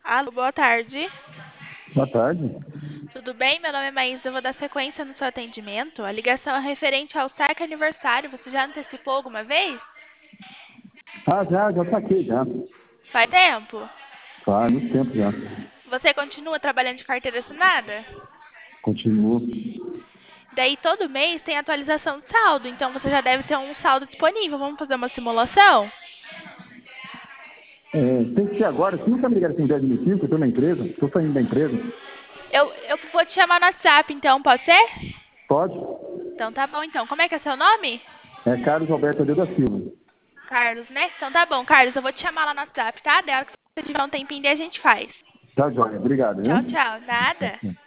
Alô, boa tarde. Boa tarde. Tudo bem? Meu nome é Maísa, eu vou dar sequência no seu atendimento. A ligação é referente ao saque aniversário. Você já antecipou alguma vez? Já saquei já. Faz tempo? Faz muito tempo já. Você continua trabalhando de carteira assinada? Continuo. Daí todo mês tem atualização de saldo, então você já deve ter um saldo disponível. Vamos fazer uma simulação? Tem que ser agora. Você nunca me ligaram assim 10 minutinhos, que eu estou na empresa. Estou saindo da empresa. Eu vou te chamar no WhatsApp, então, pode ser? Pode? Então tá bom, então. Como é que é seu nome? É Carlos Alberto Adeus da Silva. Carlos, né? Então tá bom, Carlos, eu vou te chamar lá no WhatsApp, tá? Daí a hora que você tiver um tempinho, daí a gente faz. Tá, joia. Obrigado, Tchau, viu? tchau. Nada.